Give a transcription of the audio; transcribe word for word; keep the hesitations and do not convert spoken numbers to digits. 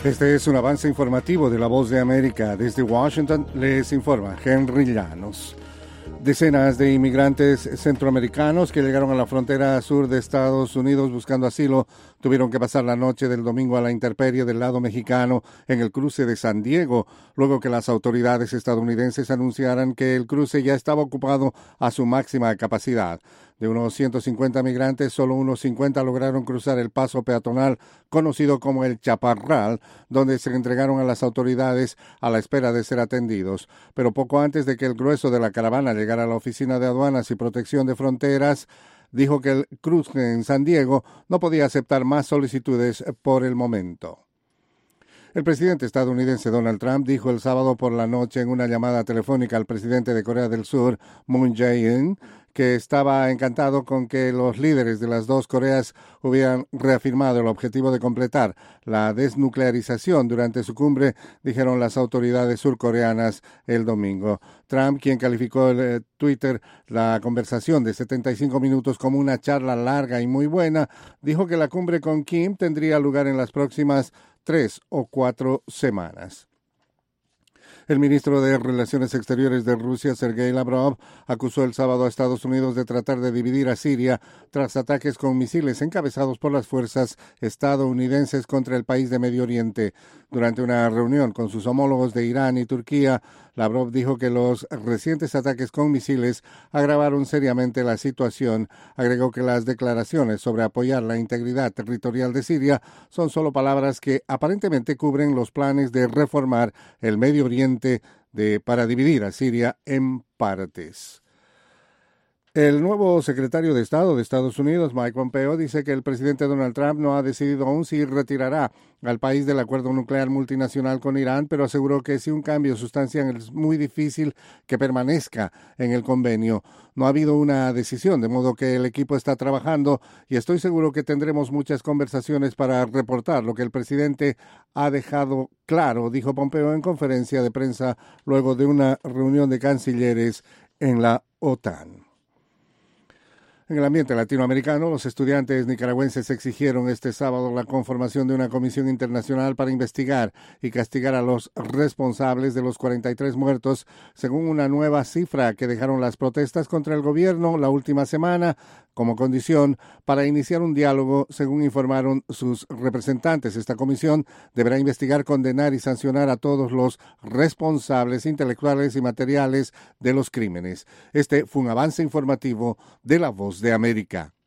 Este es un avance informativo de La Voz de América. Desde Washington les informa Henry Llanos. Decenas de inmigrantes centroamericanos que llegaron a la frontera sur de Estados Unidos buscando asilo tuvieron que pasar la noche del domingo a la intemperie del lado mexicano en el cruce de San Diego, luego que las autoridades estadounidenses anunciaran que el cruce ya estaba ocupado a su máxima capacidad. De unos ciento cincuenta migrantes, solo unos cincuenta lograron cruzar el paso peatonal conocido como el Chaparral, donde se entregaron a las autoridades a la espera de ser atendidos. Pero poco antes de que el grueso de la caravana llegara a la Oficina de Aduanas y Protección de Fronteras, dijo que el cruce en San Diego no podía aceptar más solicitudes por el momento. El presidente estadounidense Donald Trump dijo el sábado por la noche en una llamada telefónica al presidente de Corea del Sur, Moon Jae-in, que estaba encantado con que los líderes de las dos Coreas hubieran reafirmado el objetivo de completar la desnuclearización durante su cumbre, dijeron las autoridades surcoreanas el domingo. Trump, quien calificó en eh, Twitter la conversación de setenta y cinco minutos como una charla larga y muy buena, dijo que la cumbre con Kim tendría lugar en las próximas tres o cuatro semanas. El ministro de Relaciones Exteriores de Rusia, Sergei Lavrov, acusó el sábado a Estados Unidos de tratar de dividir a Siria tras ataques con misiles encabezados por las fuerzas estadounidenses contra el país de Medio Oriente. Durante una reunión con sus homólogos de Irán y Turquía, Lavrov dijo que los recientes ataques con misiles agravaron seriamente la situación. Agregó que las declaraciones sobre apoyar la integridad territorial de Siria son solo palabras que aparentemente cubren los planes de reformar el Medio Oriente de, para dividir a Siria en partes. El nuevo secretario de Estado de Estados Unidos, Mike Pompeo, dice que el presidente Donald Trump no ha decidido aún si retirará al país del acuerdo nuclear multinacional con Irán, pero aseguró que si un cambio sustancial es muy difícil que permanezca en el convenio. No ha habido una decisión, de modo que el equipo está trabajando y estoy seguro que tendremos muchas conversaciones para reportar lo que el presidente ha dejado claro, dijo Pompeo en conferencia de prensa luego de una reunión de cancilleres en la OTAN. En el ambiente latinoamericano, los estudiantes nicaragüenses exigieron este sábado la conformación de una comisión internacional para investigar y castigar a los responsables de los cuarenta y tres muertos, según una nueva cifra que dejaron las protestas contra el gobierno la última semana, como condición para iniciar un diálogo, según informaron sus representantes. Esta comisión deberá investigar, condenar y sancionar a todos los responsables intelectuales y materiales de los crímenes. Este fue un avance informativo de La Voz de América.